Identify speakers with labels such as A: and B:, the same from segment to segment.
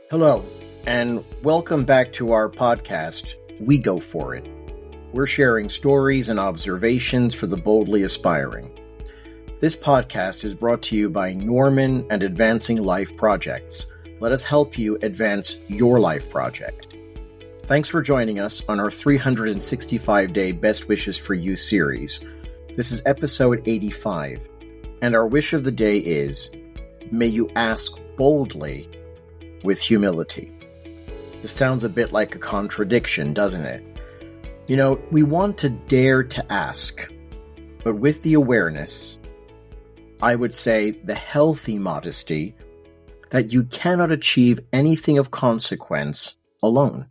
A: Hello, and welcome back to our podcast, We Go For It. We're sharing stories and observations for the boldly aspiring. This podcast is brought to you by Norman and Advancing Life Projects. Let us help you advance your life project. Thanks for joining us on our 365-day Best Wishes for You series. This is episode 85, and our wish of the day is, may you ask boldly with humility. This sounds a bit like a contradiction, doesn't it? You know, we want to dare to ask, but with the awareness, I would say the healthy modesty, that you cannot achieve anything of consequence alone.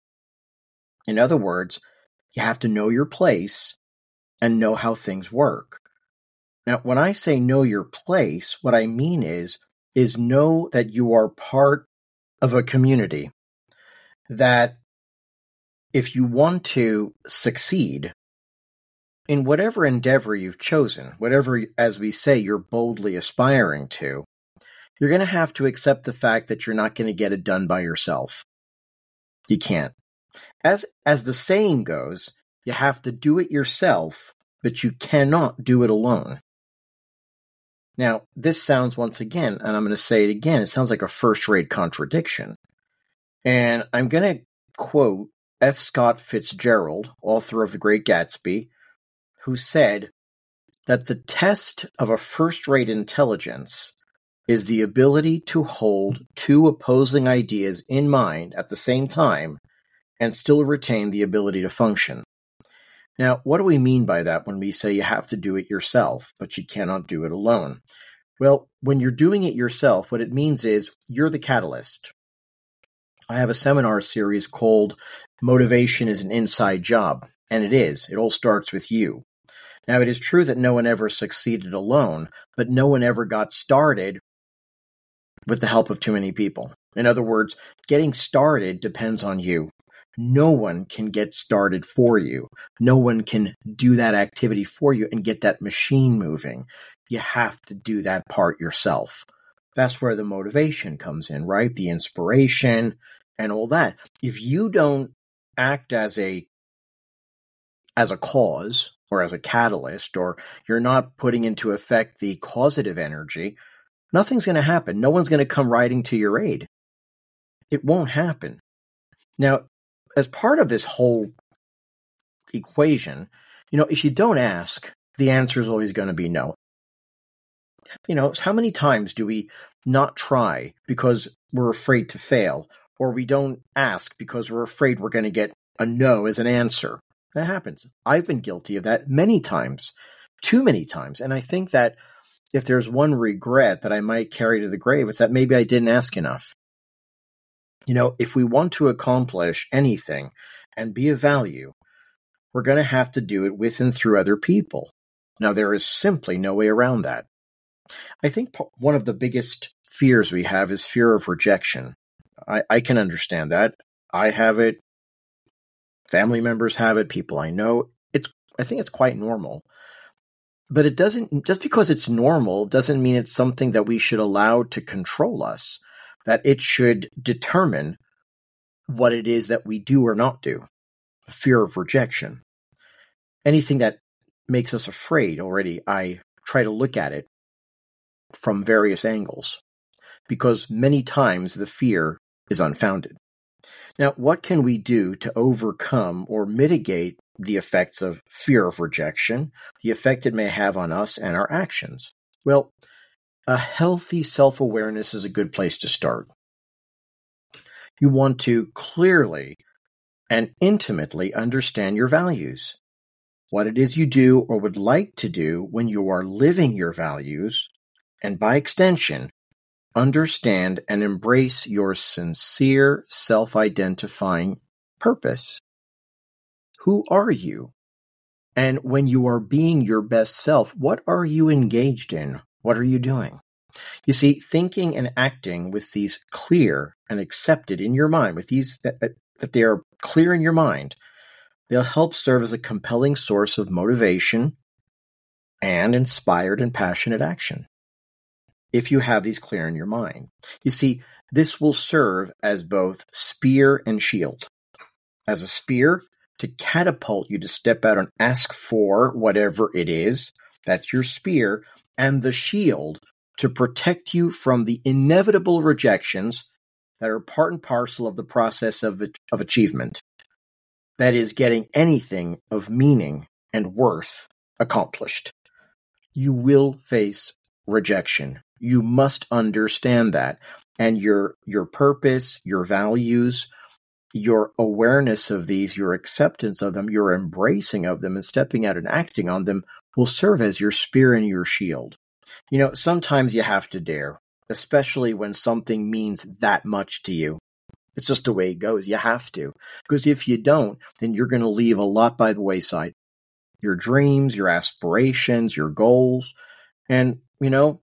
A: In other words, you have to know your place and know how things work. Now, when I say know your place, what I mean is know that you are part of a community, that if you want to succeed in whatever endeavor you've chosen, whatever, as we say, you're boldly aspiring to, you're going to have to accept the fact that you're not going to get it done by yourself. You can't. As the saying goes, you have to do it yourself, but you cannot do it alone. Now, this sounds, once again, and I'm going to say it again, it sounds like a first-rate contradiction. And I'm going to quote F. Scott Fitzgerald, author of The Great Gatsby, who said that the test of a first-rate intelligence is the ability to hold two opposing ideas in mind at the same time and still retain the ability to function. Now, what do we mean by that when we say you have to do it yourself, but you cannot do it alone? Well, when you're doing it yourself, what it means is you're the catalyst. I have a seminar series called Motivation is an Inside Job, and it is. It all starts with you. Now, it is true that no one ever succeeded alone, but no one ever got started with the help of too many people. In other words, getting started depends on you. No one can get started for you. No one can do that activity for you and get that machine moving. You have to do that part yourself. That's where the motivation comes in, right? The inspiration and all that. If you don't act as a cause or as a catalyst, or you're not putting into effect the causative energy, nothing's going to happen. No one's going to come riding to your aid. It won't happen. Now, as part of this whole equation, if you don't ask, the answer is always going to be no. How many times do we not try because we're afraid to fail, or we don't ask because we're afraid we're going to get a no as an answer? That happens. I've been guilty of that many times, too many times. And I think that if there's one regret that I might carry to the grave, it's that maybe I didn't ask enough. If we want to accomplish anything and be of value, we're going to have to do it with and through other people. Now, there is simply no way around that. I think one of the biggest fears we have is fear of rejection. I can understand that. I have it. Family members have it. People I know. I think it's quite normal. But it doesn't, just because it's normal, doesn't mean it's something that we should allow to control us, that it should determine what it is that we do or not do. Fear of rejection. Anything that makes us afraid already, I try to look at it from various angles, because many times the fear is unfounded. Now, what can we do to overcome or mitigate the effects of fear of rejection, the effect it may have on us and our actions? Well, a healthy self-awareness is a good place to start. You want to clearly and intimately understand your values, what it is you do or would like to do when you are living your values, and by extension, understand and embrace your sincere self-identifying purpose. Who are you? And when you are being your best self, what are you engaged in? What are you doing? You see, thinking and acting with these clear and accepted in your mind, with these that they are clear in your mind, they'll help serve as a compelling source of motivation and inspired and passionate action. If you have these clear in your mind. You see, This will serve as both spear and shield. As a spear, to catapult you to step out and ask for whatever it is, that's your spear, and the shield to protect you from the inevitable rejections that are part and parcel of the process of achievement. That is, getting anything of meaning and worth accomplished. You will face rejection. You must understand that. And your purpose, your values, your awareness of these, your acceptance of them, your embracing of them, and stepping out and acting on them will serve as your spear and your shield. You know, sometimes you have to dare, especially when something means that much to you. It's just the way it goes. You have to. Because if you don't, then you're going to leave a lot by the wayside. Your dreams, your aspirations, your goals. And, you know,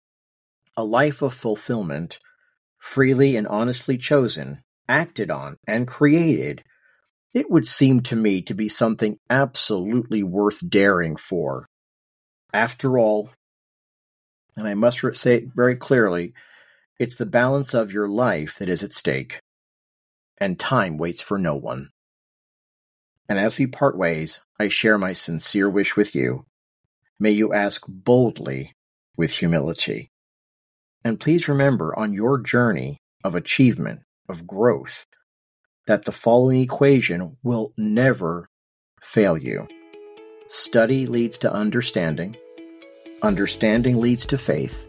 A: a life of fulfillment, freely and honestly chosen, acted on, and created, it would seem to me to be something absolutely worth daring for. After all, and I must say it very clearly, it's the balance of your life that is at stake, and time waits for no one. And as we part ways, I share my sincere wish with you. May you ask boldly with humility. And please remember on your journey of achievement, of growth, that the following equation will never fail you. Study leads to understanding. Understanding leads to faith.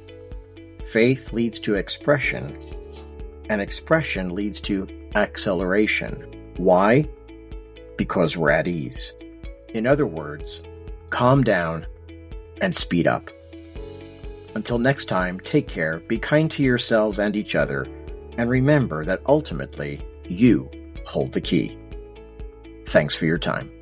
A: Faith leads to expression. And expression leads to acceleration. Why? Because we're at ease. In other words, calm down and speed up. Until next time, take care, be kind to yourselves and each other, and remember that ultimately, you hold the key. Thanks for your time.